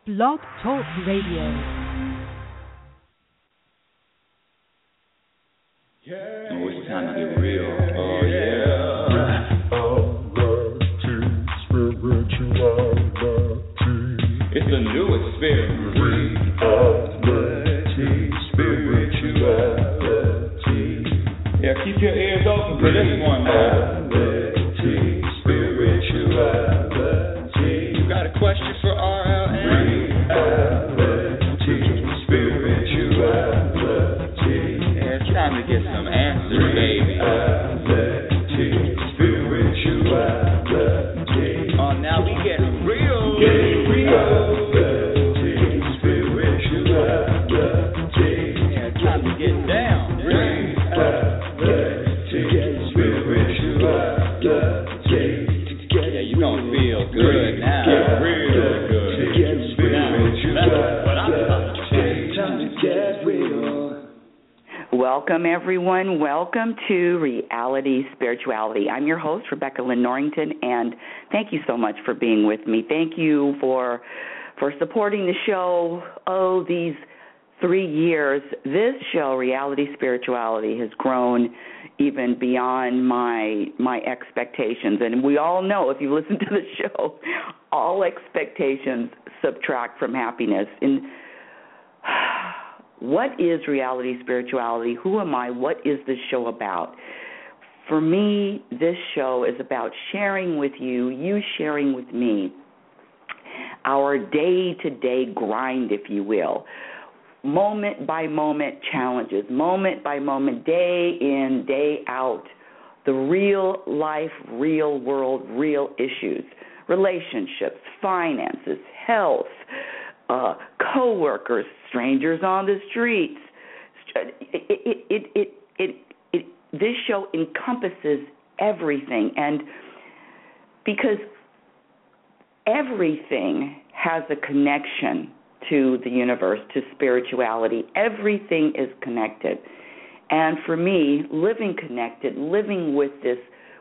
Blog Talk Radio. Oh, it's time to get real. Oh, yeah. It's a new experience. Yeah, keep your ears open for this one, man. You got a question for RLN? Yeah, it's time to get some answers, baby. Oh, now we get real. Yeah, it's time to get down. Yeah, you gonna feel good now. Real good. That's what I'm talking about. Welcome, everyone. Welcome to Reality Spirituality. I'm your host, Rebecca Lynn Norrington, and thank you so much for being with me. Thank you for supporting the show. Oh, these 3 years. This show, Reality Spirituality, has grown even beyond my expectations. And we all know, if you listen to the show, all expectations subtract from happiness. And what is Reality Spirituality? Who am I? What is this show about? For me, this show is about sharing with you, you sharing with me, our day-to-day grind, if you will. Moment-by-moment challenges, moment-by-moment, day in, day out, the real life, real world, real issues, relationships, finances, health, co-workers, strangers on the streets. This show encompasses everything, and because everything has a connection to the universe, to spirituality. Everything is connected. And for me, living connected, living with this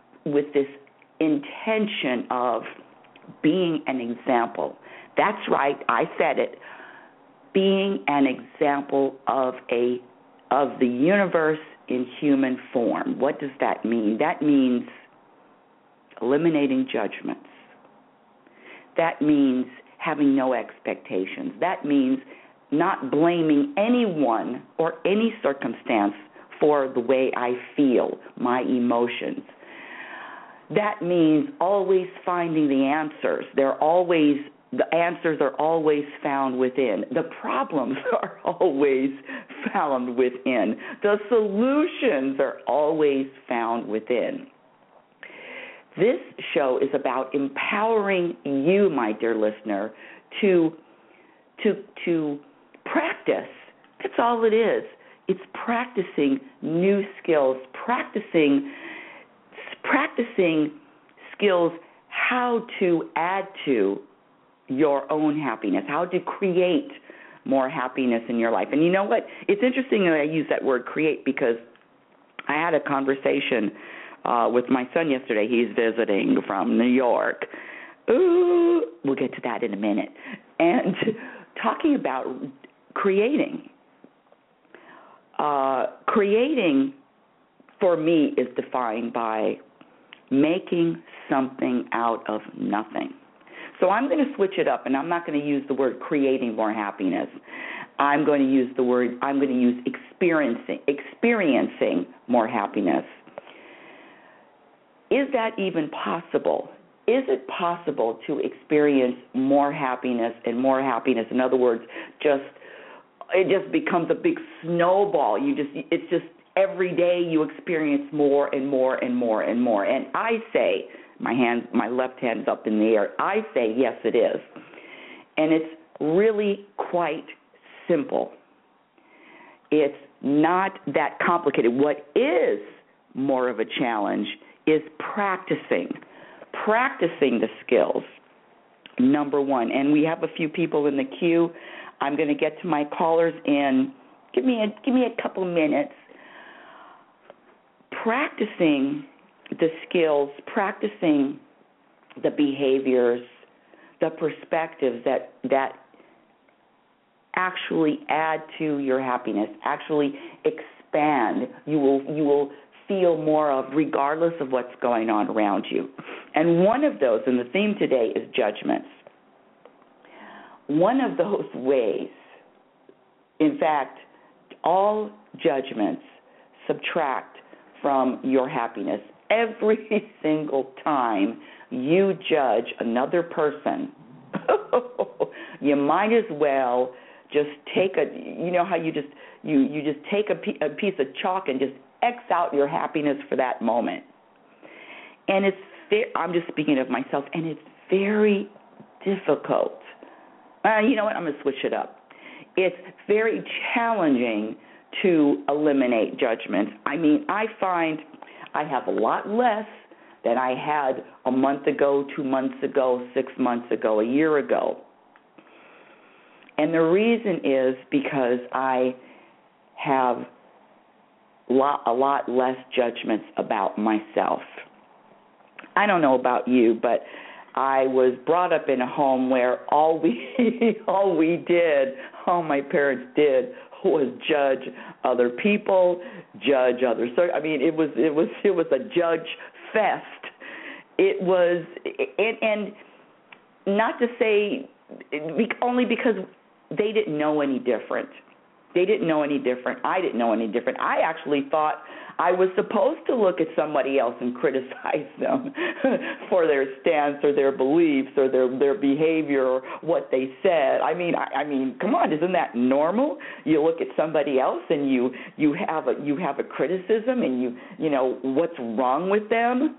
intention of being an example. That's right, I said it. Being an example of the universe in human form. What does that mean? That means eliminating judgments. That means having no expectations. That means not blaming anyone or any circumstance for the way I feel, my emotions. That means always finding the answers. The answers are always found within. The problems are always found within. The solutions are always found within. This show is about empowering you, my dear listener, to practice. That's all it is. It's practicing new skills, practicing skills how to add to your own happiness, how to create more happiness in your life. And you know what? It's interesting that I use that word create because I had a conversation with my son yesterday. He's visiting from New York. Ooh, we'll get to that in a minute. And talking about creating. Creating, for me, is defined by making something out of nothing. So I'm going to switch it up, and I'm not going to use the word creating more happiness. I'm going to use experiencing more happiness. Is that even possible? Is it possible to experience more happiness and more happiness? In other words, it just becomes a big snowball. It's just every day you experience more and more and more and more. And I say, my left hand's up in the air, I say yes, it is. And it's really quite simple. It's not that complicated. What is more of a challenge is practicing the skills, number one. And we have a few people in the queue. I'm going to get to my callers in. Give me a couple minutes. Practicing the skills, practicing the behaviors, the perspectives that actually add to your happiness, actually expand. You will feel more of regardless of what's going on around you. And one of those, and the theme today is judgments. One of those ways, in fact, all judgments subtract from your happiness. Every single time you judge another person, you might as well just take you know how you just take a piece of chalk and just X out your happiness for that moment. And I'm just speaking of myself, and it's very difficult. You know what? I'm going to switch it up. It's very challenging to eliminate judgments. I mean, I find I have a lot less than I had a month ago, 2 months ago, 6 months ago, a year ago. And the reason is because I have a lot less judgments about myself. I don't know about you, but I was brought up in a home where all my parents did was judge other people, judge others. So I mean, it was a judge fest. It was, and not to say only because they didn't know any different. They didn't know any different. I didn't know any different. I actually thought I was supposed to look at somebody else and criticize them for their stance or their beliefs or their behavior or what they said. I mean, come on, isn't that normal? You look at somebody else and you have a criticism and you know what's wrong with them.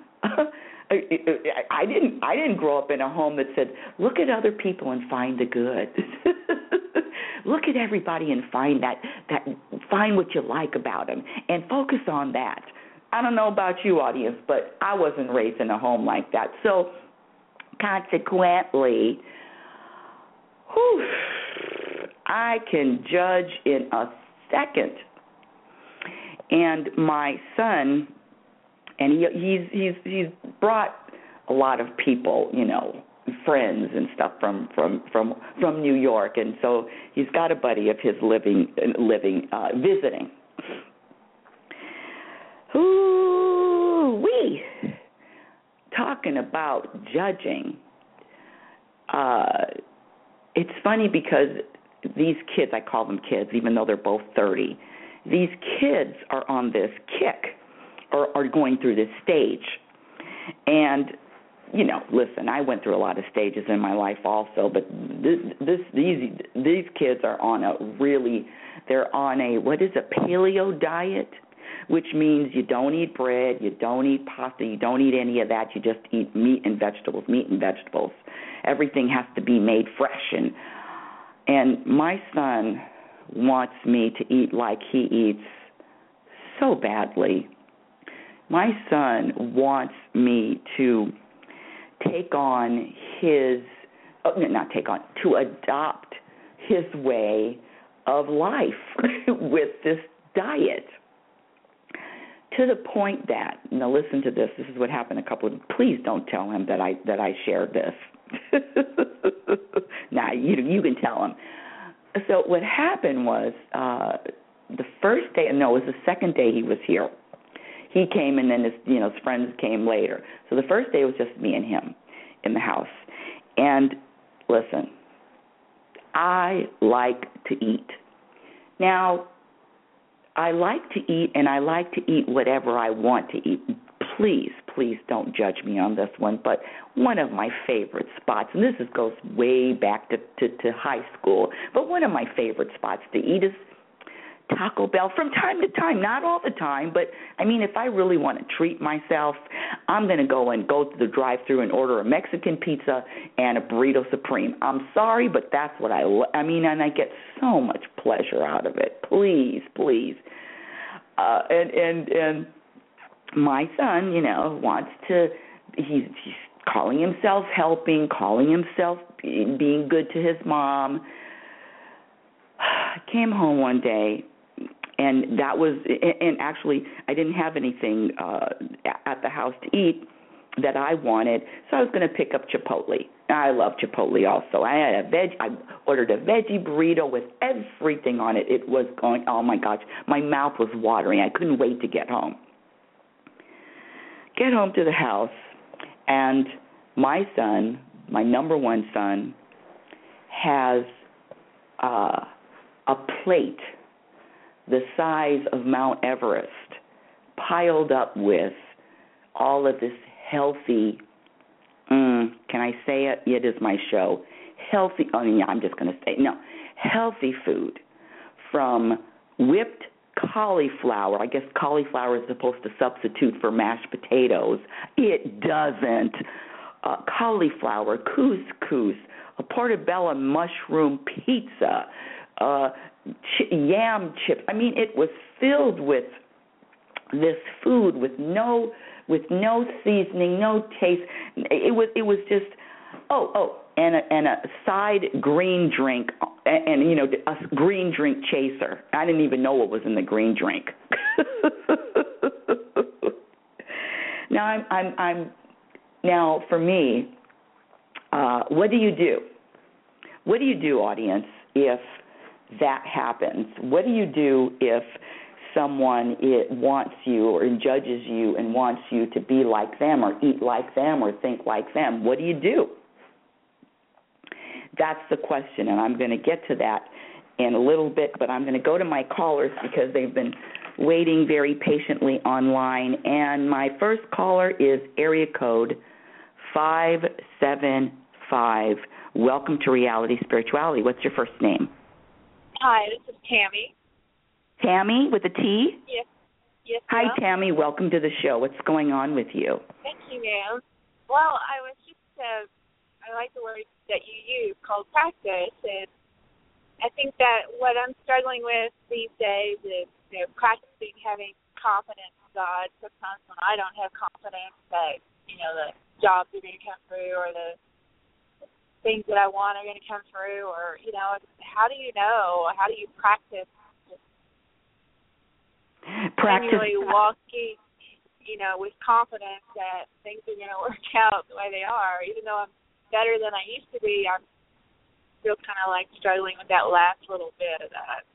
I didn't grow up in a home that said, look at other people and find the good. Look at everybody and find find what you like about them and focus on that. I don't know about you, audience, but I wasn't raised in a home like that. So consequently, I can judge in a second. And my son, and he's brought a lot of people, you know, friends and stuff from New York, and so he's got a buddy of his living visiting. Ooh-wee. Talking about judging. It's funny because these kids, I call them kids, even though they're both 30. These kids are on this kick, or are going through this stage, and you know, listen, I went through a lot of stages in my life also, but these kids are on they're on a paleo diet, which means you don't eat bread, you don't eat pasta, you don't eat any of that, you just eat meat and vegetables. Everything has to be made fresh, and my son wants me to eat like he eats so badly. My son wants me to to adopt his way of life with this diet. To the point that, now listen to this, this is what happened please don't tell him that I shared this. Nah, you can tell him. So what happened was the first day, no, it was the second day he was here. He came, and then his friends came later. So the first day was just me and him in the house. And listen, I like to eat. Now, I like to eat, and I like to eat whatever I want to eat. Please don't judge me on this one, but one of my favorite spots, and this goes way back to high school, but one of my favorite spots to eat is Taco Bell from time to time, not all the time, but I mean, if I really want to treat myself, I'm going to go to the drive-thru and order a Mexican pizza and a burrito supreme. I'm sorry, but that's what and I get so much pleasure out of it. Please. And my son, wants to, he's calling himself helping, calling himself being good to his mom. I came home one day, and actually I didn't have anything at the house to eat, that I wanted, so I was going to pick up Chipotle. I love Chipotle also. I ordered a veggie burrito with everything on it. It was going, oh my gosh, my mouth was watering. I couldn't wait to get home. Get home to the house, and my son, my number one son, has a plate the size of Mount Everest piled up with all of this healthy, can I say it? It is my show. Healthy, I'm just going to say, no, healthy food, from whipped cauliflower. I guess cauliflower is supposed to substitute for mashed potatoes. It doesn't. Cauliflower, couscous, a portobello mushroom pizza, yam chips. I mean, it was filled with this food with no seasoning, no taste. It was just and a side green drink, and a green drink chaser. I didn't even know what was in the green drink. Now for me, what do you do? What do you do, audience, if that happens? What do you do if someone wants you or judges you and wants you to be like them or eat like them or think like them? What do you do? That's the question, and I'm going to get to that in a little bit, but I'm going to go to my callers because they've been waiting very patiently online. And my first caller is area code 575. Welcome to Reality Spirituality. What's your first name? Hi, this is Tammy. Tammy with a T? Yes. Yes. Hi, Tammy. Welcome to the show. What's going on with you? Thank you, ma'am. Well, I was just, I like the word that you use called practice, and I think that what I'm struggling with these days is, practicing having confidence in God. Sometimes when I don't have confidence that, the jobs are going to come through or the things that I want are going to come through, or, how do you know? How do you practice? Continually walking, with confidence that things are going to work out the way they are. Even though I'm better than I used to be, I'm still kind of like struggling with that last little bit of that.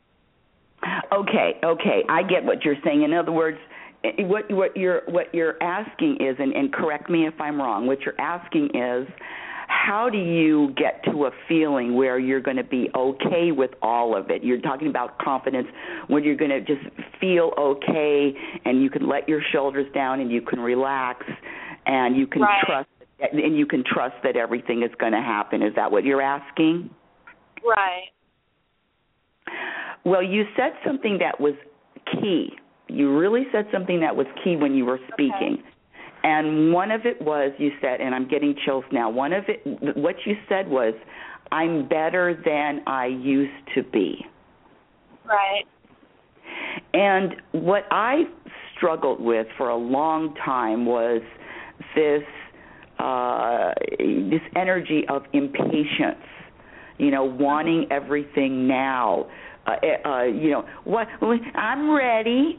Okay, I get what you're saying. In other words, what you're asking is, and correct me if I'm wrong, what you're asking is, how do you get to a feeling where you're going to be okay with all of it? You're talking about confidence, when you're going to just feel okay and you can let your shoulders down and you can relax and you can trust, and you can trust that everything is going to happen. Is that what you're asking? Right. Well, you said something that was key. You really said something that was key when you were speaking. Okay. And one of it was, you said, and I'm getting chills now, what you said was, I'm better than I used to be. Right. And what I struggled with for a long time was this energy of impatience, wanting everything now. What? I'm ready.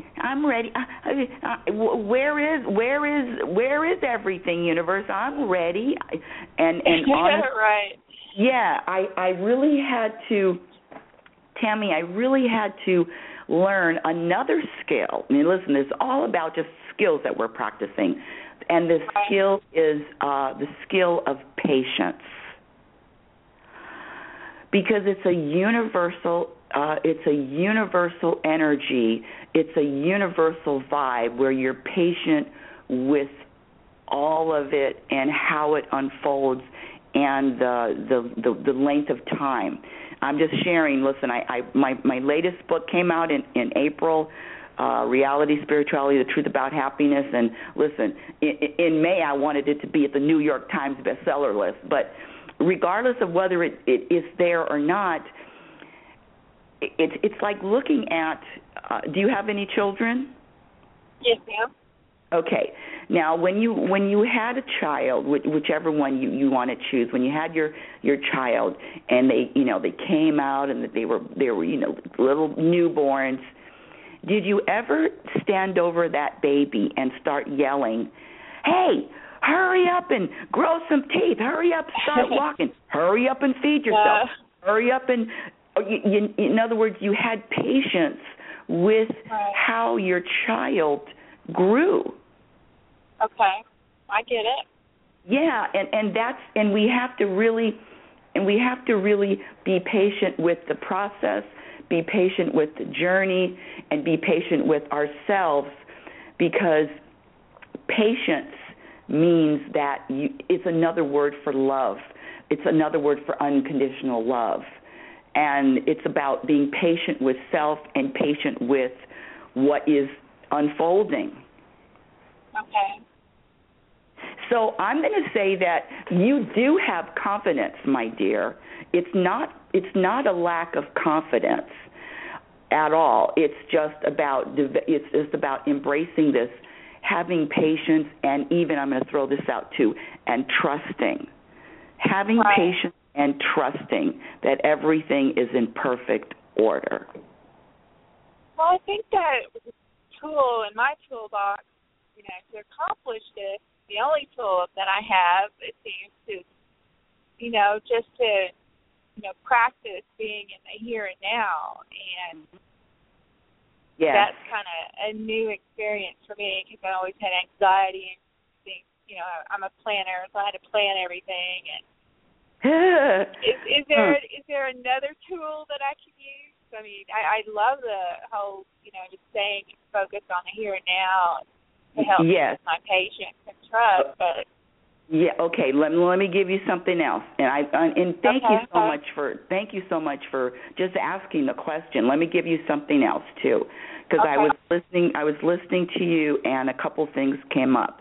Where is everything, universe? I'm ready. And honestly, right. Yeah, I really had to, Tammy. I really had to learn another skill. I mean, listen, it's all about just skills that we're practicing, and the skill is the skill of patience, because it's a universal. It's a universal energy. It's a universal vibe where you're patient with all of it and how it unfolds and the length of time. I'm just sharing. Listen, my latest book came out in April, Reality Spirituality: The Truth About Happiness. And listen, in May I wanted it to be at the New York Times bestseller list. But regardless of whether it is there or not, it's like looking at, do you have any children? Yes, ma'am. Okay. Now, when you had a child, whichever one you want to choose, when you had your child and they came out and they were little newborns, did you ever stand over that baby and start yelling, "Hey, hurry up and grow some teeth. Hurry up, start walking. Hurry up and feed yourself. Hurry up and, in other words, you had patience with how your child grew. Okay, I get it. Yeah, and we have to really be patient with the process, be patient with the journey, and be patient with ourselves, because patience means that it's another word for love. It's another word for unconditional love. And it's about being patient with self and patient with what is unfolding. Okay. So I'm going to say that you do have confidence, my dear. It's not a lack of confidence at all. It's just about embracing this, having patience, and even, I'm going to throw this out too, and trusting. Having patience and trusting that everything is in perfect order. Well, I think that tool in my toolbox, to accomplish this, the only tool that I have, it seems, to, just to, practice being in the here and now. And that's kind of a new experience for me, because I always had anxiety and things. I'm a planner, so I had to plan everything. And is there another tool that I can use? I mean, I love the whole, just staying focused on the here and now to help me with my patience and trust. But okay. Let me give you something else. And thank you so much for just asking the question. Let me give you something else too, because I was listening to you, and a couple things came up.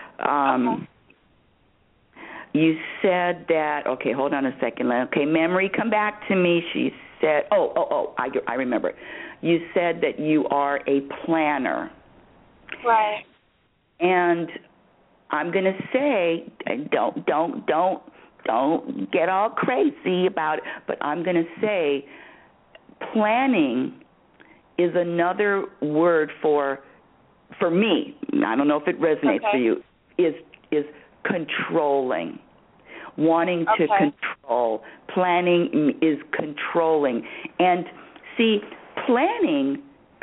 You said that, okay, hold on a second. Okay, memory, come back to me. She said, I remember. You said that you are a planner. Right. And I'm going to say, don't get all crazy about it, but I'm going to say planning is another word for me. I don't know if it resonates for you, is controlling, wanting to control. Planning is controlling. And see, planning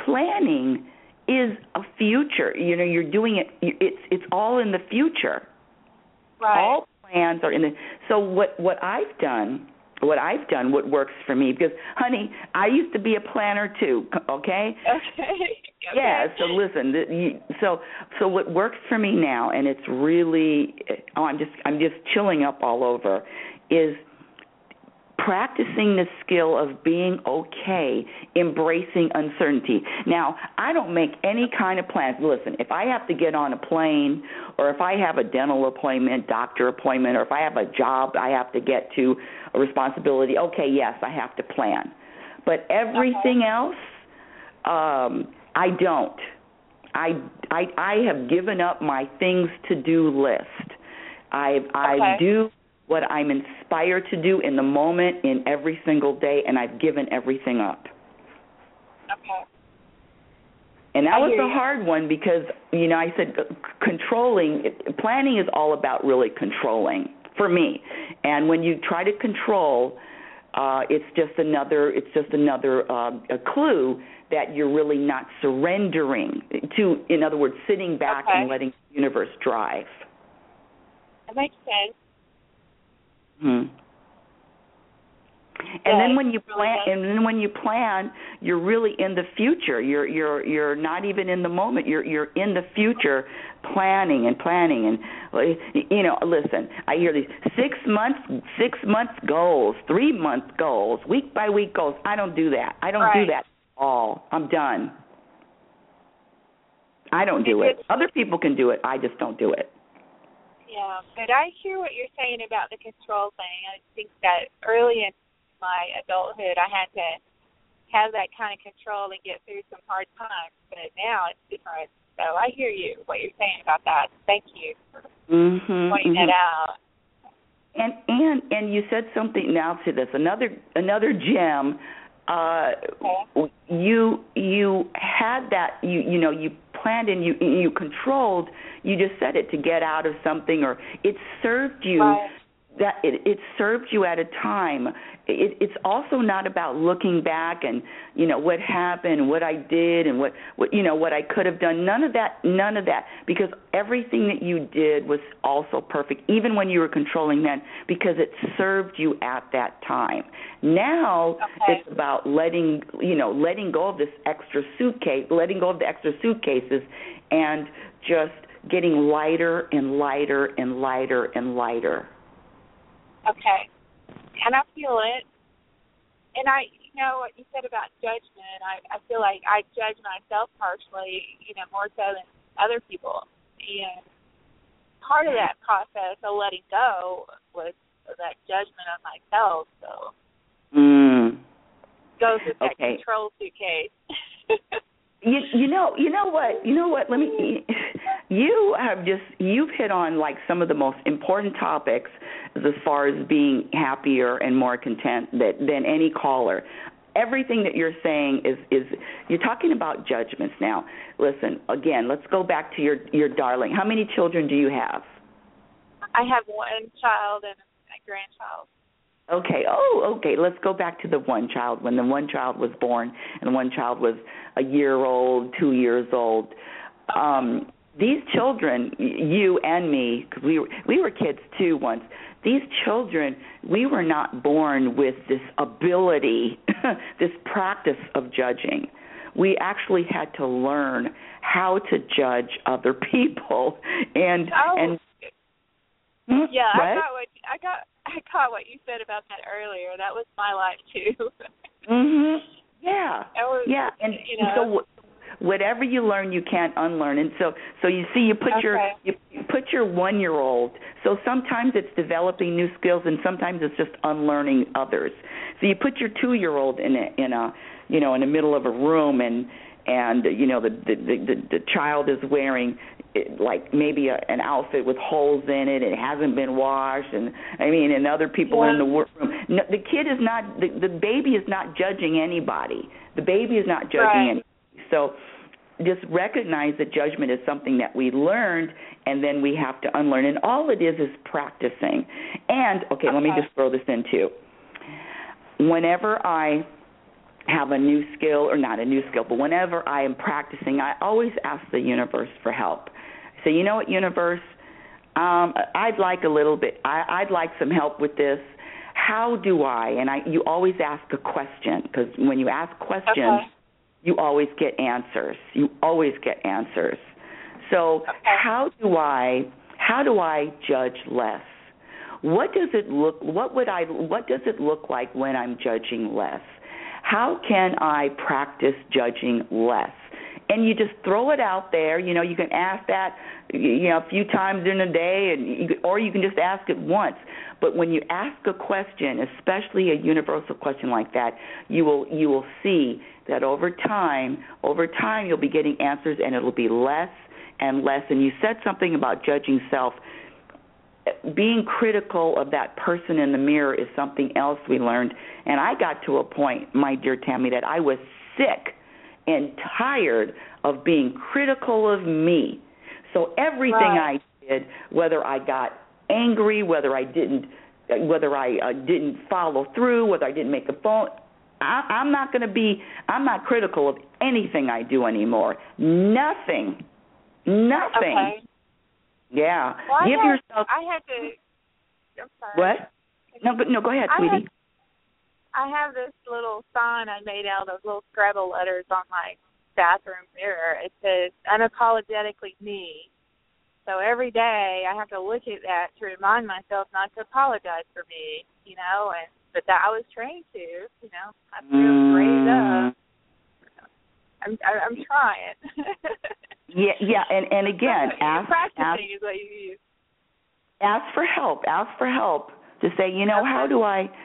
is a future. You're doing it. It's all in the future. Right. All plans are in the. So what I've done, what works for me, because honey, I used to be a planner too. Okay. Okay. Yeah. So listen. So what works for me now, and it's really, I'm just chilling up all over, is practicing the skill of being okay, embracing uncertainty. Now, I don't make any kind of plans. Listen, if I have to get on a plane, or if I have a dental appointment, doctor appointment, or if I have a job I have to get to, a responsibility, okay, yes, I have to plan. But everything else, I don't. I have given up my things to do list. I do what I'm inspired to do in the moment, in every single day, and I've given everything up. Okay. And that was a hard one, because, I said planning is all about really controlling for me. And when you try to control, it's just another a clue that you're really not surrendering to, in other words, sitting back and letting the universe drive. That makes sense. And then when you plan, you're really in the future. You're not even in the moment. You're in the future, planning. And listen, I hear these 6 months goals, 3 month goals, week by week goals. I don't do that. I don't do that at all. I'm done. I don't do it. Other people can do it. I just don't do it. Yeah, but I hear what you're saying about the control thing. I think that early in my adulthood, I had to have that kind of control and get through some hard times. But now it's different. So I hear you, what you're saying about that. Thank you for pointing that out. And you said something now to this. Another gem. You had that. You planned and you controlled. You just said it to get out of something, or it served you. Right. That it served you at a time. It's also not about looking back and what happened, what I did, and what I could have done. None of that, because everything that you did was also perfect, even when you were controlling then, because it served you at that time. Now it's about letting go of this extra suitcase, letting go of the extra suitcases, and just getting lighter and lighter and lighter and lighter. Okay. And I feel it. And what you said about judgment, I feel like I judge myself harshly, more so than other people. And part of that process of letting go was that judgment of myself. So goes with that control suitcase. You know what? You've hit on like some of the most important topics as far as being happier and more content than any caller. Everything that you're saying is you're talking about judgments now. Listen, again, let's go back to your darling. How many children do you have? I have one child and a grandchild. Okay. Okay. Let's go back to the one child. When the one child was born and the one child was a year old, 2 years old. These children, you and me, because we were kids too once. These children, we were not born with this ability, this practice of judging. We actually had to learn how to judge other people, and yeah, what? I caught what you said about that earlier. That was my life too. Yeah. And so whatever you learn, you can't unlearn. And so you see, you put your 1-year-old. So sometimes it's developing new skills, and sometimes it's just unlearning others. So you put your 2-year-old in the middle of a room, and the child is wearing like maybe an outfit with holes in it, and it hasn't been washed, and other people are in the workroom. No, the kid is not, the baby is not judging anybody. The baby is not judging anybody. So just recognize that judgment is something that we learned, and then we have to unlearn. And all it is practicing. And, let me just throw this in too. Whenever I have a new skill, or not a new skill, but whenever I am practicing, I always ask the universe for help. So, you know what, universe, I'd like a little bit, I'd like some help with this. How do I? And you always ask a question, because when you ask questions, you always get answers. So how do I judge less? What does it look like when I'm judging less? How can I practice judging less? And you just throw it out there. You can ask that a few times in a day, or you can just ask it once. But when you ask a question, especially a universal question like that, you will see that over time you'll be getting answers, and it'll be less and less. And you said something about judging self. Being critical of that person in the mirror is something else we learned. And I got to a point, my dear Tammy, that I was sick and tired of being critical of me. So everything I did, whether I got angry, whether I didn't follow through, whether I didn't make a phone, I'm not critical of anything I do anymore. Nothing. Okay. Yeah. Well, Give yourself. I'm sorry. What? No, go ahead, sweetie. I have this little sign I made out of little Scrabble letters on my bathroom mirror. It says, "Unapologetically me." So every day I have to look at that to remind myself not to apologize for me, but that I was trained to, I was raised up. I'm trying. Yeah, and again, practicing is what you use. Ask for help. Ask for help to say, how do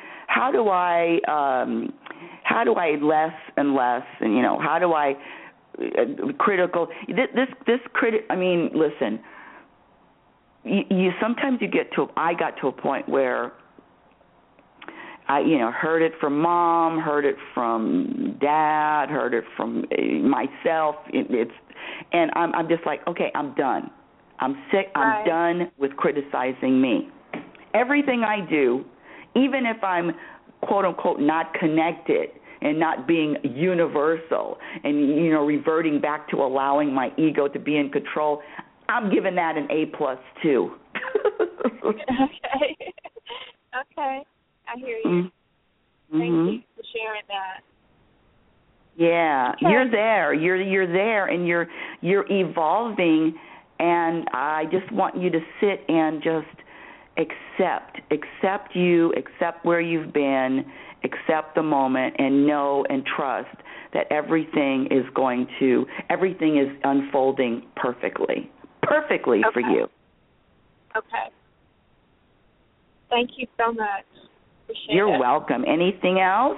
I less and less, and how do I critical this critic. Listen. You sometimes I got to a point where I heard it from Mom, heard it from Dad, heard it from myself. And I'm just like, okay, I'm done. I'm sick. Right. I'm done with criticizing me. Everything I do, even if I'm quote unquote not connected and not being universal and reverting back to allowing my ego to be in control, I'm giving that an A+ too. Okay. Okay. I hear you. Mm-hmm. Thank you for sharing that. Yeah, Okay. you're there. You're there, and you're evolving. And I just want you to sit and just accept you, accept where you've been, accept the moment, and know and trust that everything is unfolding perfectly Okay. for you. Okay. Thank you so much. Appreciate You're it. welcome. Anything else?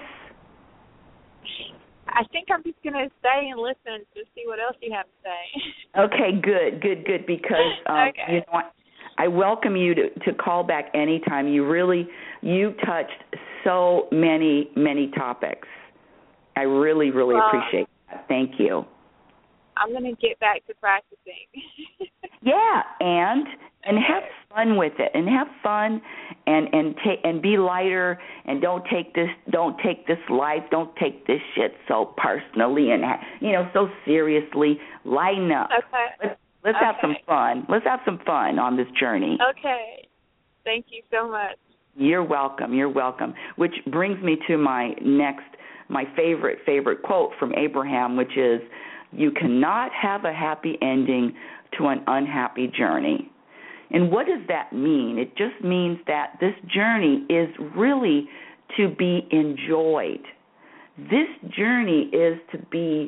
I think I'm just going to stay and listen to see what else you have to say. Okay, good. Because okay. I welcome you to call back anytime. You touched so many topics. I really appreciate that. Thank you. I'm going to get back to practicing. Yeah, and have fun with it, and have fun, and be lighter, and don't take this life, don't take this shit so personally and so seriously. Lighten up. Okay. Let's have some fun. Let's have some fun on this journey. Okay. Thank you so much. You're welcome. Which brings me to my favorite quote from Abraham, which is, "You cannot have a happy ending to an unhappy journey." And what does that mean? It just means that this journey is really to be enjoyed. This journey is to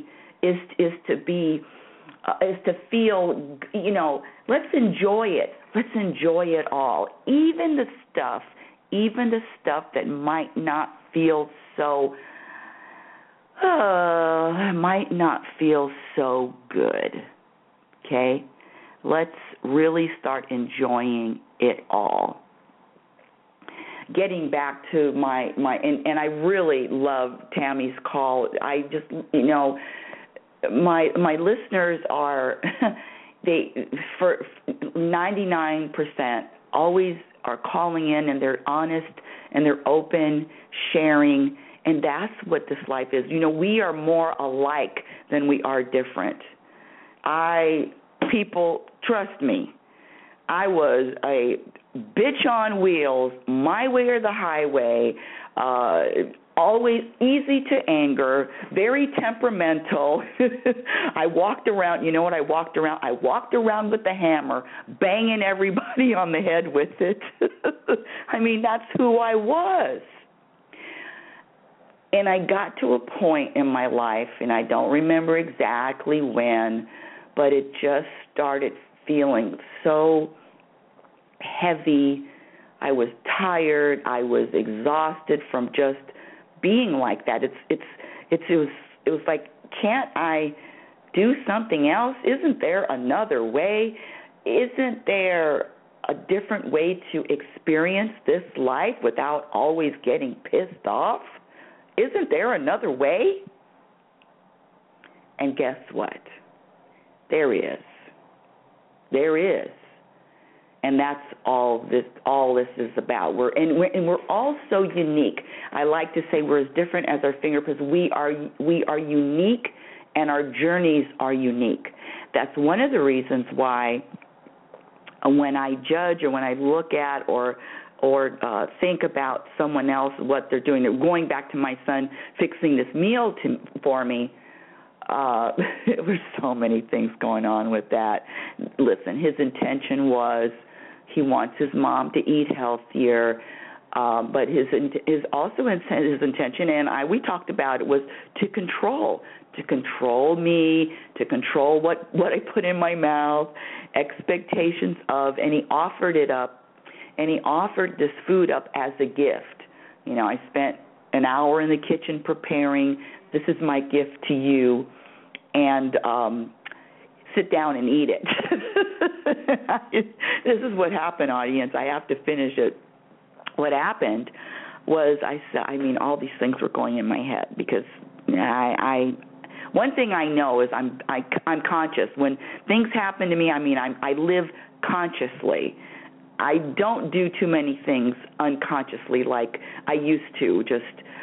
feel, let's enjoy it. Let's enjoy it all. Even the stuff that might not feel so good. Okay? Let's really start enjoying it all. Getting back to my and I really love Tammy's call. I just, my listeners are for 99% always are calling in, and they're honest and they're open, sharing, and that's what this life is. We are more alike than we are different. People, trust me, I was a bitch on wheels, my way or the highway, always easy to anger, very temperamental. I walked around, I walked around with the hammer, banging everybody on the head with it. I mean, that's who I was. And I got to a point in my life, and I don't remember exactly when, but it just started feeling so heavy. I was tired. I was exhausted from just being like that. It was like, can't I do something else? Isn't there another way? Isn't there a different way to experience this life without always getting pissed off? Isn't there another way? And guess what? There is. And that's all this is about. We're all so unique. I like to say we're as different as our fingerprints. We are unique, and our journeys are unique. That's one of the reasons why when I judge or when I look at or think about someone else, what they're doing, going back to my son fixing this meal for me, there were so many things going on with that. Listen, his intention was he wants his mom to eat healthier, but his intention, and we talked about it, was to control me, to control what I put in my mouth, expectations of, and he offered it up, and he offered this food up as a gift. I spent an hour in the kitchen preparing. This is my gift to you. And sit down and eat it. This is what happened, audience. I have to finish it. What happened, was all these things were going in my head because one thing I know is I'm conscious. When things happen to me, I live consciously. I don't do too many things unconsciously like I used to. Just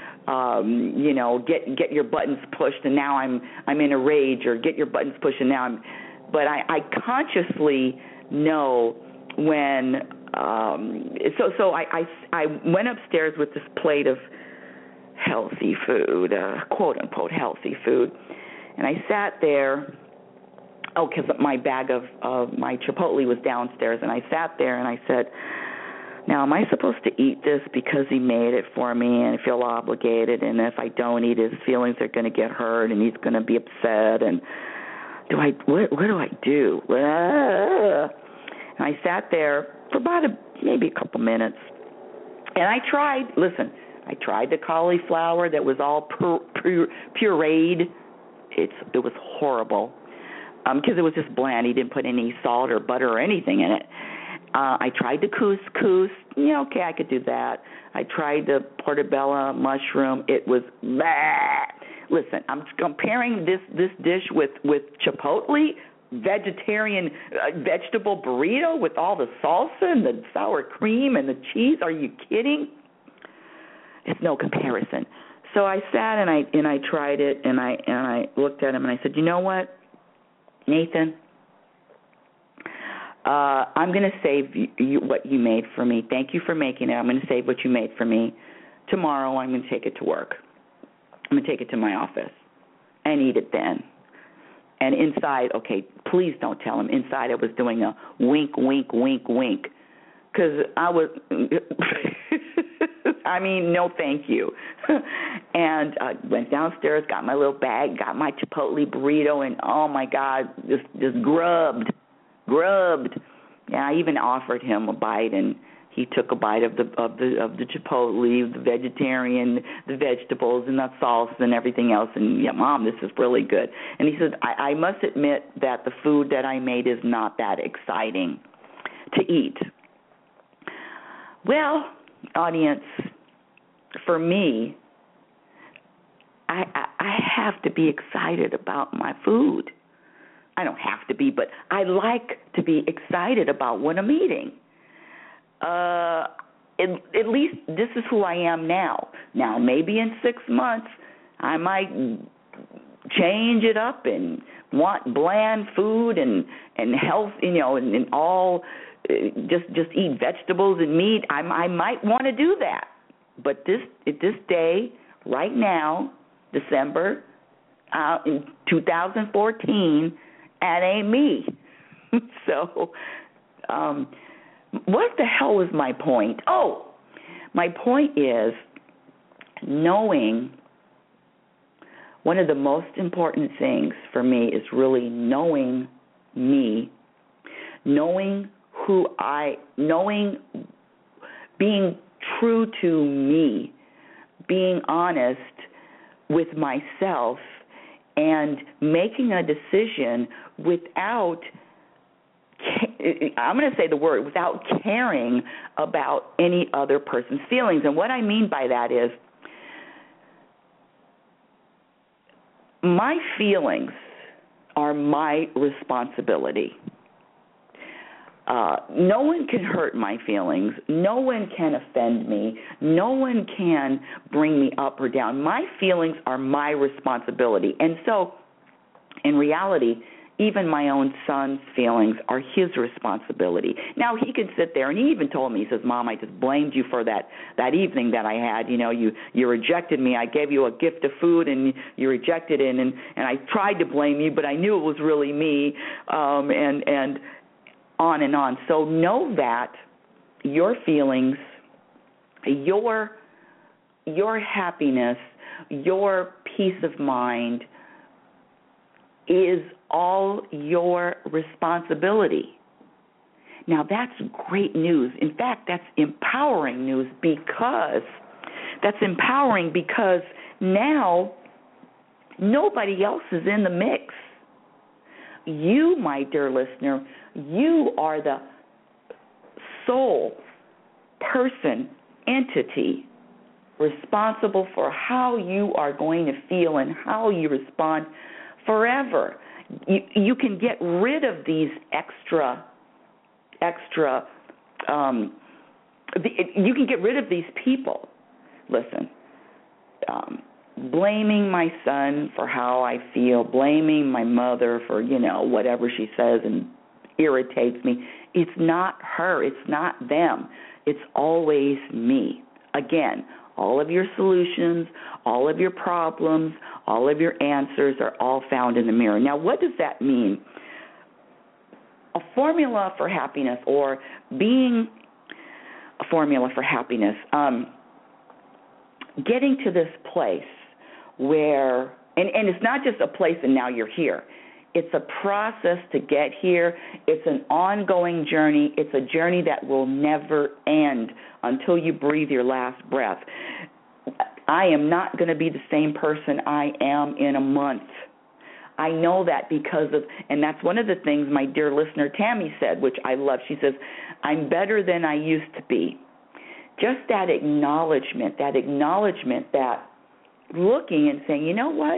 get your buttons pushed and now I'm in a rage, or get your buttons pushed and now I'm. But I consciously know when. So I went upstairs with this plate of healthy food, quote unquote healthy food, and I sat there. Oh, because my bag of my Chipotle was downstairs, and I sat there and I said, now, am I supposed to eat this because he made it for me and I feel obligated, and if I don't eat, his feelings are going to get hurt and he's going to be upset, and what do I do? And I sat there for about maybe a couple minutes, and I tried the cauliflower that was all pureed. It was horrible. Because it was just bland. He didn't put any salt or butter or anything in it. I tried the couscous. Yeah, okay, I could do that. I tried the portobello mushroom. It was bad. Listen, I'm comparing this dish with Chipotle, vegetarian vegetable burrito with all the salsa and the sour cream and the cheese. Are you kidding? It's no comparison. So I sat and I tried it, and I looked at him and I said, you know what, Nathan, I'm going to save you what you made for me. Thank you for making it. I'm going to save what you made for me. Tomorrow I'm going to take it to work. I'm going to take it to my office and eat it then. And inside, okay, please don't tell him. Inside I was doing a wink, wink, wink, wink. Because I was, no thank you. And I went downstairs, got my little bag, got my Chipotle burrito, and oh my God, just grubbed. Yeah, I even offered him a bite, and he took a bite of the Chipotle, the vegetarian, the vegetables, and the salsa and everything else. And yeah, Mom, this is really good. And he said, I must admit that the food that I made is not that exciting to eat. Well, audience, for me, I have to be excited about my food. I don't have to be, but I like to be excited about what I'm eating. At least this is who I am now. Now, maybe in 6 months, I might change it up and want bland food and health, and all. Just eat vegetables and meat. I might want to do that, but this day, right now, December, in 2014, that ain't me. So, what the hell was my point? Oh, my point is knowing. One of the most important things for me is really knowing me, knowing being true to me, being honest with myself, and making a decision without, I'm going to say the word, without caring about any other person's feelings. And what I mean by that is my feelings are my responsibility. No one can hurt my feelings. No one can offend me. No one can bring me up or down. My feelings are my responsibility. And so, in reality, even my own son's feelings are his responsibility. Now, he can sit there, and he even told me, he says, Mom, I just blamed you for that evening that I had. You rejected me. I gave you a gift of food, and you rejected it, and I tried to blame you, but I knew it was really me, and on and on. So know that your feelings, your happiness, your peace of mind is all your responsibility. Now, that's great news. In fact, that's empowering news because now nobody else is in the mix. You, my dear listener, you are the sole person, entity responsible for how you are going to feel and how you respond forever. You can get rid of these extra. You can get rid of these people. Listen, blaming my son for how I feel, blaming my mother for, whatever she says and irritates me. It's not her. It's not them. It's always me. Again, all of your solutions, all of your problems, all of your answers are all found in the mirror. Now, what does that mean? A formula for happiness, or being a formula for happiness, getting to this place where, and it's not just a place and now you're here. It's a process to get here. It's an ongoing journey. It's a journey that will never end until you breathe your last breath. I am not going to be the same person I am in a month. I know that because of, and that's one of the things my dear listener Tammy said, which I love. She says, I'm better than I used to be. Just that acknowledgement that looking and saying, you know what?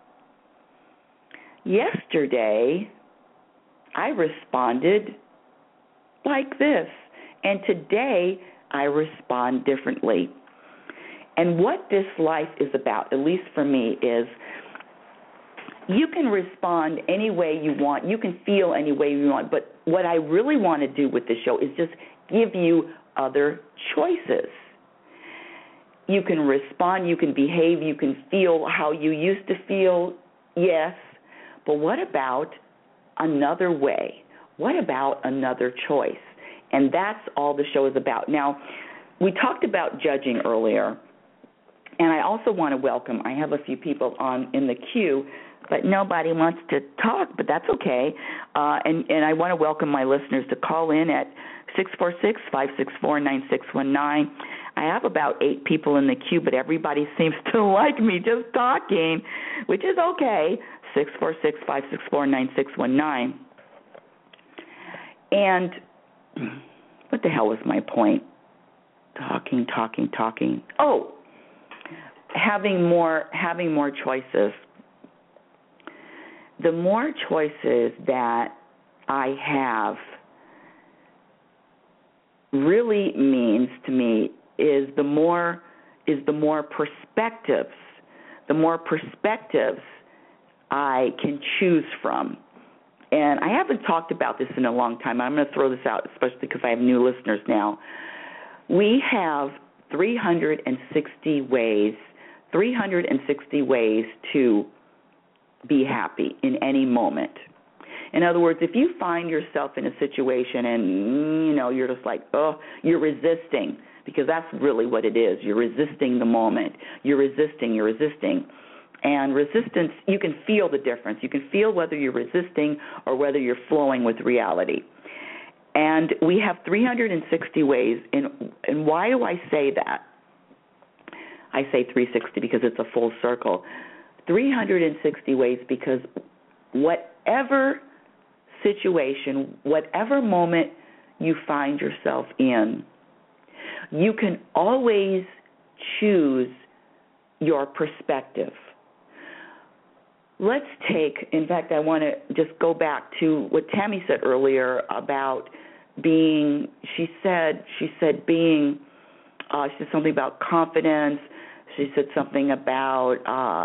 Yesterday, I responded like this, and today I respond differently. And what this life is about, at least for me, is you can respond any way you want. You can feel any way you want. But what I really want to do with this show is just give you other choices. You can respond, you can behave, you can feel how you used to feel, yes. But what about another way? What about another choice? And that's all the show is about. Now, we talked about judging earlier, and I also want to welcome, I have a few people on in the queue, but nobody wants to talk, but that's okay. And I want to welcome my listeners to call in at 646-564-9619. I have about 8 people in the queue, but everybody seems to like me just talking, which is okay. 646-564-9619. And what the hell was my point? Talking. Oh, having more choices. The more choices that I have really means to me is the more perspectives. The more perspectives I can choose from. And I haven't talked about this in a long time. I'm going to throw this out, especially because I have new listeners now. We have 360 ways to be happy in any moment. In other words, if you find yourself in a situation and, you're just like, you're resisting, because that's really what it is. You're resisting the moment. You're resisting. And resistance, you can feel the difference. You can feel whether you're resisting or whether you're flowing with reality. And we have 360 ways. And why do I say that? I say 360 because it's a full circle. 360 ways because whatever situation, whatever moment you find yourself in, you can always choose your perspective. Let's take, in fact, I want to just go back to what Tammy said earlier about being, she said something about confidence. She said something about,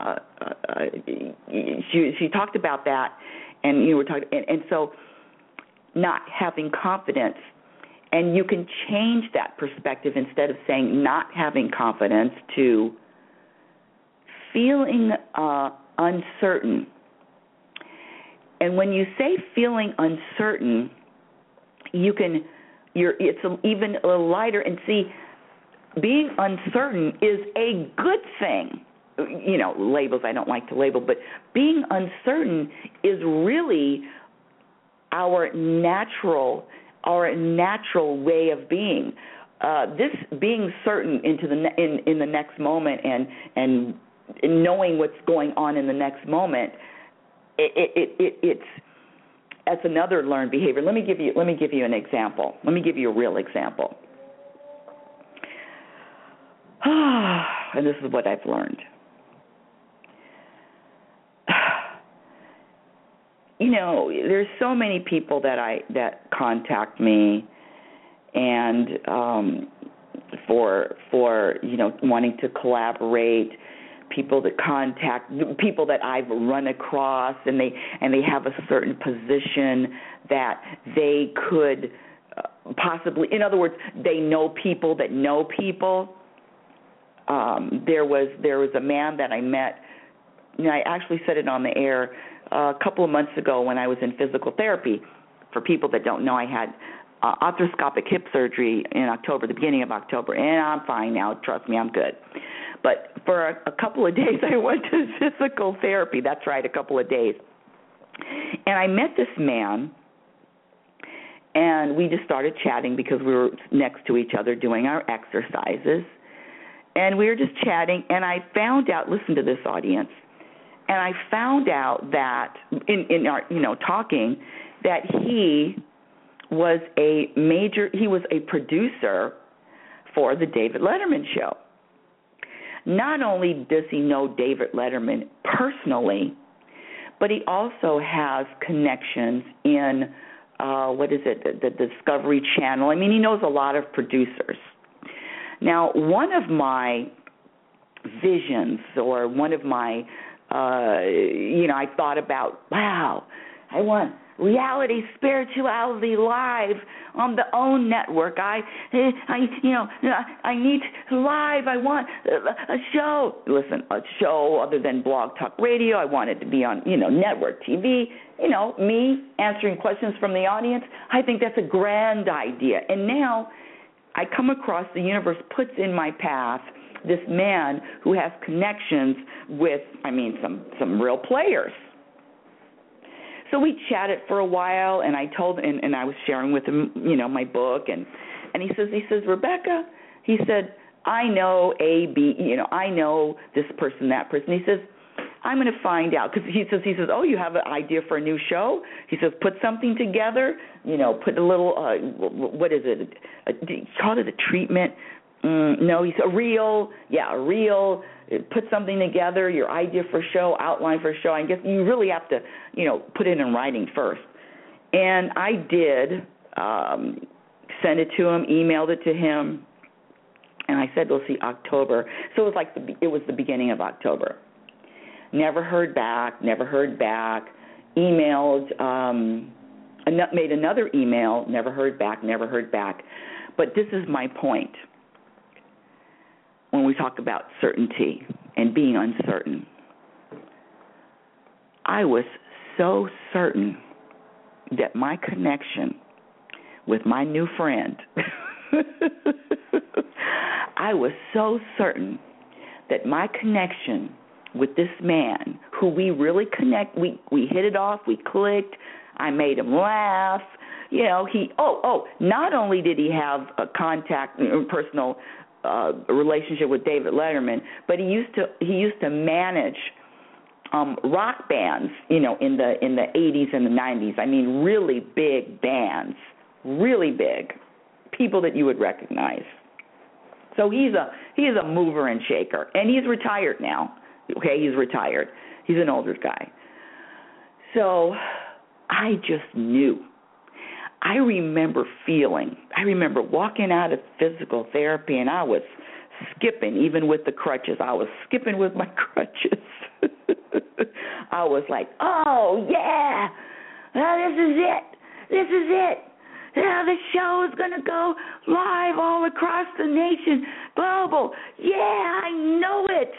she talked about that, and you were talking, and so not having confidence. And you can change that perspective instead of saying not having confidence to feeling uncertain. And when you say feeling uncertain, it's even a little lighter. And see, being uncertain is a good thing. Labels I don't like to label, but being uncertain is really our natural way of being. This being certain into in the next moment and knowing what's going on in the next moment, that's another learned behavior. Let me give you an example. Let me give you a real example. and this is what I've learned. There's so many people that contact me, and for wanting to collaborate. People that I've run across, and they have a certain position that they could possibly. In other words, they know people that know people. There was a man that I met. I actually said it on the air a couple of months ago when I was in physical therapy. For people that don't know, I had arthroscopic hip surgery in October, the beginning of October, and I'm fine now. Trust me, I'm good. But for a couple of days, I went to physical therapy. That's right, a couple of days. And I met this man, and we just started chatting because we were next to each other doing our exercises. And we were just chatting, and I found out, listen to this, audience, and I found out that in our, talking, that he was a producer for the David Letterman show. Not only does he know David Letterman personally, but he also has connections in, the Discovery Channel. I mean, he knows a lot of producers. Now, one of my visions, or one of my, I thought about, wow, I want Reality Spirituality Live on the OWN network. I need live. I want a show. Listen, a show other than Blog Talk Radio. I want it to be on, network TV. Me answering questions from the audience. I think that's a grand idea. And now I come across, the universe puts in my path this man who has connections with, some real players. So we chatted for a while, and I told, and I was sharing with him, my book, and he says, Rebecca, he said, I know A, B, I know this person, that person. He says, I'm going to find out, because he says, oh, you have an idea for a new show? He says, put something together, put a little, what is it? He called it a treatment. No, he's a reel. Put something together, your idea for a show, outline for a show. I guess you really have to, put it in writing first. And I did send it to him, emailed it to him, and I said, we'll see, October. So it was the beginning of October. Never heard back. Emailed, made another email, never heard back. But this is my point. When we talk about certainty and being uncertain, I was so certain that my connection with my new friend, I was so certain that my connection with this man, who we really connect, we hit it off, we clicked, I made him laugh. Not only did he have a contact, personal relationship with David Letterman, but he used to manage rock bands, in the 80s and the 90s. I mean, really big bands, really big, people that you would recognize. So he's a mover and shaker, and he's retired now. Okay, he's retired. He's an older guy. So I just knew. I remember walking out of physical therapy, and I was skipping, even with the crutches. I was skipping with my crutches. I was like, oh, yeah, this is it. Yeah, the show is going to go live all across the nation, global. Yeah, I know it.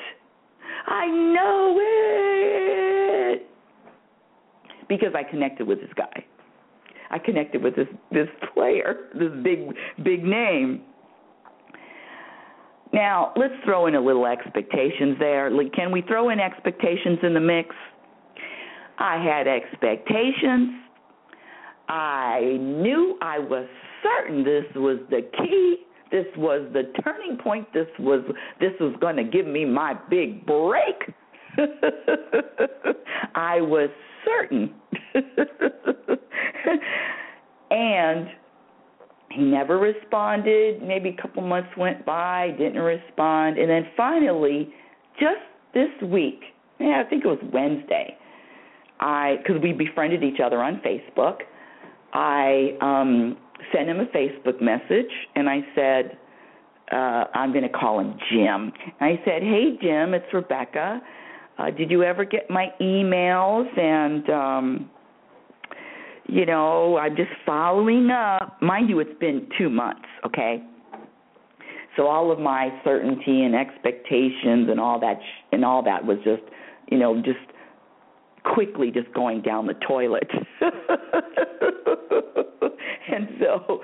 Because I connected with this guy. I connected with this player, this big name. Now, let's throw in a little expectations there. Can we throw in expectations in the mix? I had expectations. I knew, I was certain this was the key. This was the turning point. This was going to give me my big break. I was certain. And he never responded. Maybe a couple months went by, didn't respond. And then finally, just this week, I think it was Wednesday, because we befriended each other on Facebook, I sent him a Facebook message, and I said, I'm going to call him Jim. And I said, hey, Jim, it's Rebecca. Did you ever get my emails? And, I'm just following up. Mind you, it's been 2 months, okay? So all of my certainty and expectations and all that was just, just quickly just going down the toilet. And so,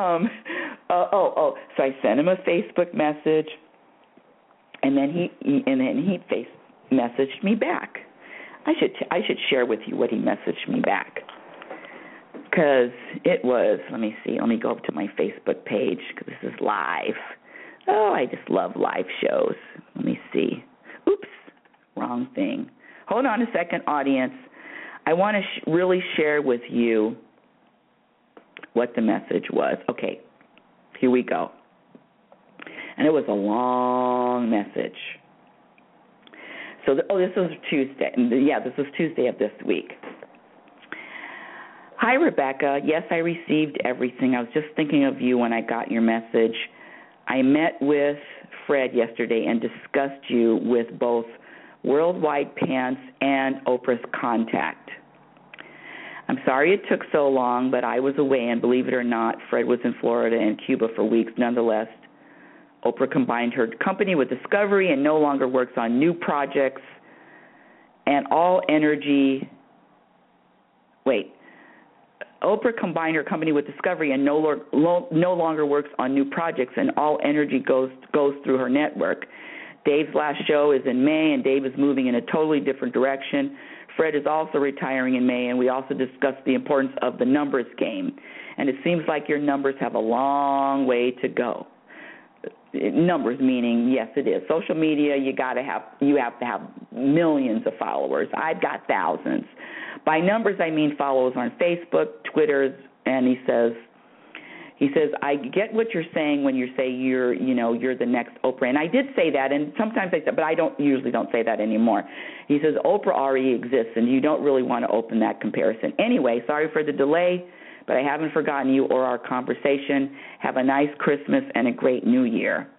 so I sent him a Facebook message, and then he messaged me back. I should share with you what he messaged me back, because it was. Let me see. Let me go up to my Facebook page, because this is live. Oh, I just love live shows. Let me see. Oops, wrong thing. Hold on a second, audience. I want to really share with you what the message was. Okay, here we go. And it was a long message. So, this was Tuesday. Yeah, this was Tuesday of this week. Hi, Rebecca. Yes, I received everything. I was just thinking of you when I got your message. I met with Fred yesterday and discussed you with both Worldwide Pants and Oprah's Contact. I'm sorry it took so long, but I was away, and believe it or not, Fred was in Florida and Cuba for weeks. Nonetheless, Oprah combined her company with Discovery and no longer works on new projects, and Oprah combined her company with Discovery and no longer works on new projects, and all energy goes through her network. Dave's last show is in May, and Dave is moving in a totally different direction. Fred is also retiring in May, and we also discussed the importance of the numbers game. And it seems like your numbers have a long way to go. Numbers meaning, yes, it is. Social media, you have to have millions of followers. I've got thousands. By numbers, I mean followers on Facebook, Twitter, and he says, I get what you're saying when you say you're the next Oprah. And I did say that, and sometimes I said, but I usually don't say that anymore. He says, Oprah already exists, and you don't really want to open that comparison. Anyway, sorry for the delay, but I haven't forgotten you or our conversation. Have a nice Christmas and a great New Year.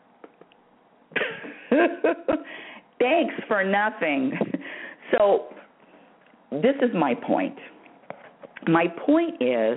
Thanks for nothing. So this is my point. My point is,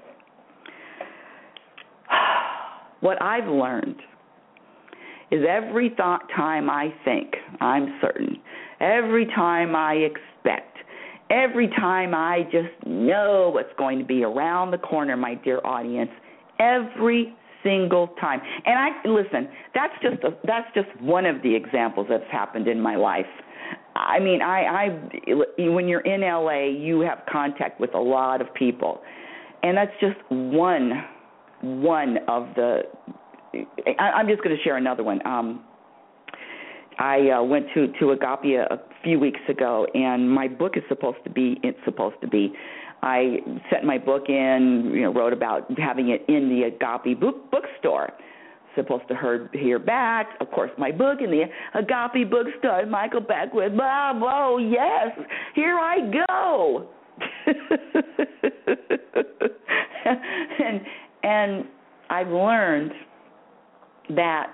what I've learned is every time I think, I'm certain, every time I expect, every time I just know what's going to be around the corner, my dear audience, every single time. And listen, that's just one of the examples that's happened in my life. I mean, when you're in LA, you have contact with a lot of people, and that's just one of the. I'm just going to share another one. I went to Agape a few weeks ago, and my book is supposed to be. I sent my book in, wrote about having it in the Agape bookstore. Supposed to hear back. Of course, my book in the Agape bookstore. Michael Beckwith. Oh yes, here I go. and I've learned that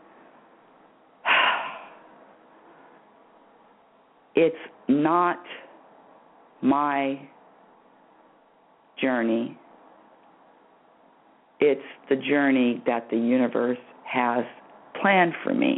it's not my journey. It's the journey that the universe has planned for me.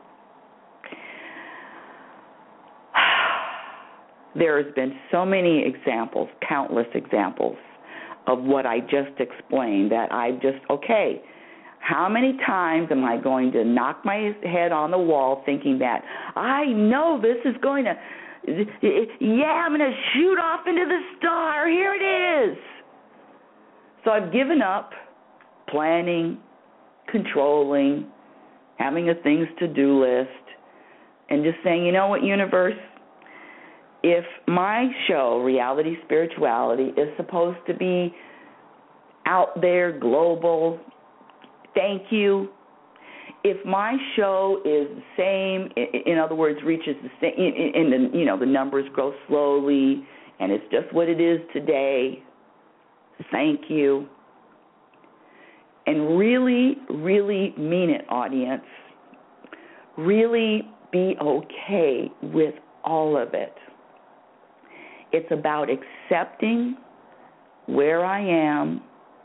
There has been so many examples, countless examples, of what I just explained that how many times am I going to knock my head on the wall thinking that I know this is going to, I'm going to shoot off into the star. Here it is. So I've given up planning, controlling, having a things to-do list, and just saying, you know what, universe, if my show, Reality Spirituality, is supposed to be out there, global, thank you. If my show is the same, in other words, reaches the same, and the numbers grow slowly, and it's just what it is today, thank you. And really, really mean it, audience. Really be okay with all of it. It's about accepting where I am,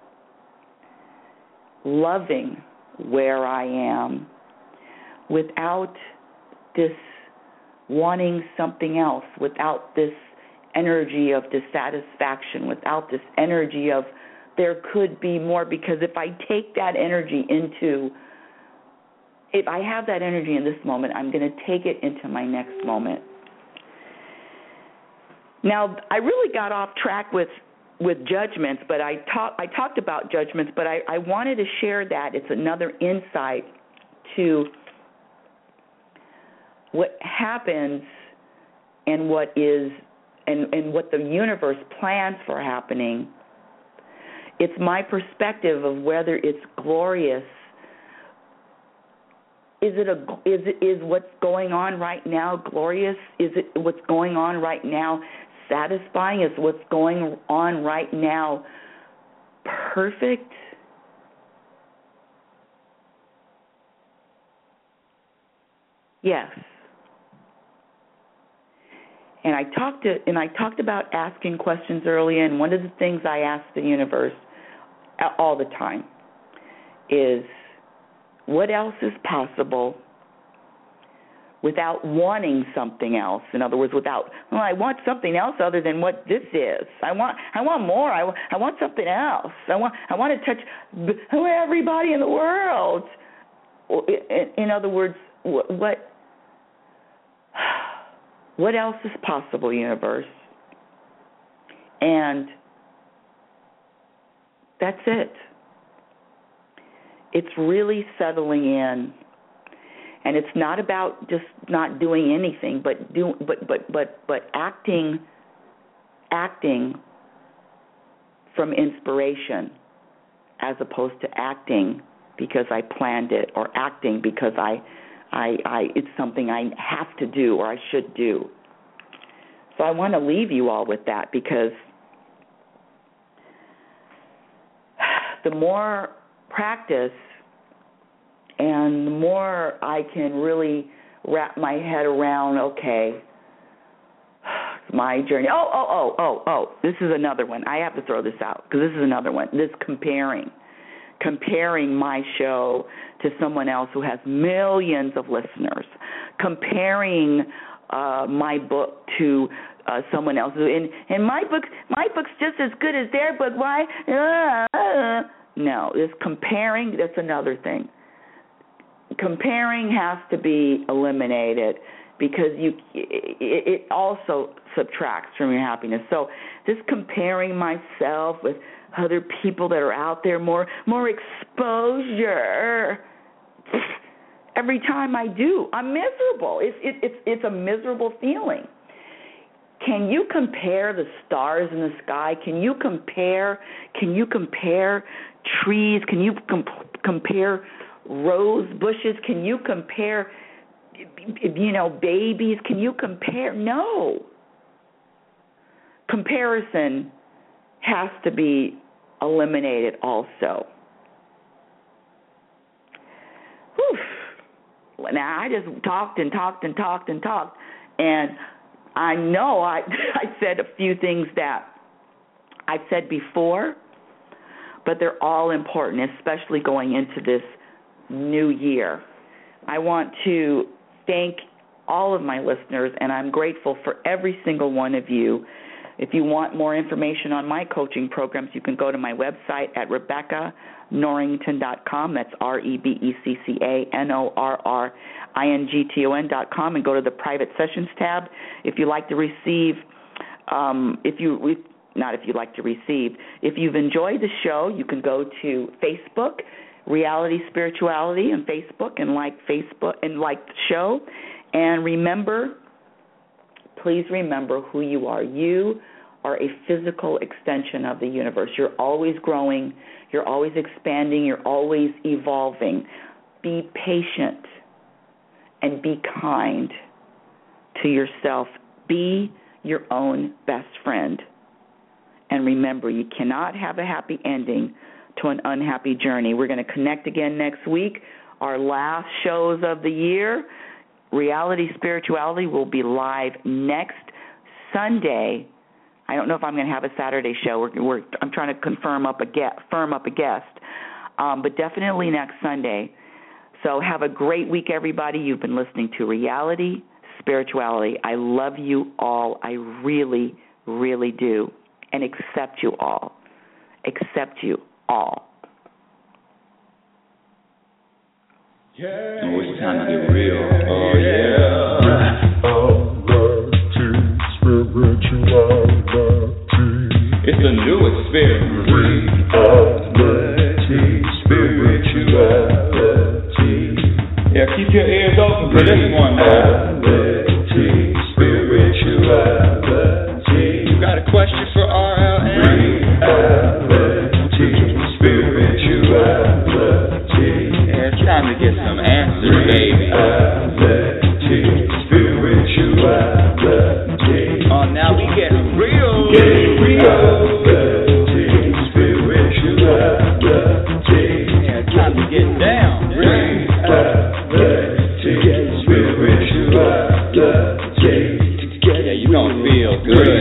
loving where I am, without this wanting something else, without this energy of dissatisfaction, without this energy of there could be more, because if I take that energy if I have that energy in this moment, I'm going to take it into my next moment. Now, I really got off track with judgments, but I talked about judgments, but I wanted to share that. It's another insight to what happens and what is and what the universe plans for happening. It's my perspective of whether it's glorious. Is what's going on right now glorious? Is it what's going on right now satisfying? Is what's going on right now perfect? Yes. And I talked about asking questions earlier, and one of the things I ask the universe all the time is, what else is possible without wanting something else? In other words, I want something else other than what this is. I want more. I want something else. I want to touch everybody in the world. In other words, what else is possible, universe? And that's it. It's really settling in, and it's not about just not doing anything, but acting from inspiration, as opposed to acting because I planned it, or acting because it's something I have to do or I should do. So I want to leave you all with that, because the more practice and the more I can really wrap my head around, okay, it's my journey. This is another one. I have to throw this out because this is another one. This comparing my show to someone else who has millions of listeners, comparing my book to someone else. And my book's just as good as their book. Why? No, this comparing, that's another thing. Comparing has to be eliminated, because it also subtracts from your happiness. So this comparing myself with other people that are out there, more exposure. Every time I do, I'm miserable. It's a miserable feeling. Can you compare the stars in the sky? Can you compare trees? Can you compare rose bushes? Can you compare, babies? Can you compare? No. Comparison has to be eliminated also. Whew. Now, I just talked, and I know I said a few things that I've said before, but they're all important, especially going into this new year. I want to thank all of my listeners, and I'm grateful for every single one of you. If you want more information on my coaching programs, you can go to my website at RebeccaNorrington.com. That's RebeccaNorrington.com, and go to the private sessions tab. If you like to receive, if you've enjoyed the show, you can go to Facebook, Reality Spirituality on Facebook, and like the show. And please remember who you are. You are a physical extension of the universe. You're always growing, you're always expanding, you're always evolving. Be patient and be kind to yourself. Be your own best friend. And remember, you cannot have a happy ending to an unhappy journey. We're going to connect again next week. Our last shows of the year, Reality Spirituality, will be live next Sunday. I don't know if I'm going to have a Saturday show. I'm trying to firm up a guest, but definitely next Sunday. So have a great week, everybody. You've been listening to Reality Spirituality. I love you all. I really, really do. And accept you all. Accept you all. Oh, it's time to get real. Oh, yeah. It's a new experience. Reality, spirituality. Yeah, keep your ears open for this one, man. Reality, spirituality. You got a question for RLN? Reality, spirituality. Yeah, it's time to get some answers, baby. Reality, spirituality. Oh, now we getting real. Getting real. Reality, spirituality. Yeah, it's time to get down. Reality, spirituality. Yeah, you gonna feel good.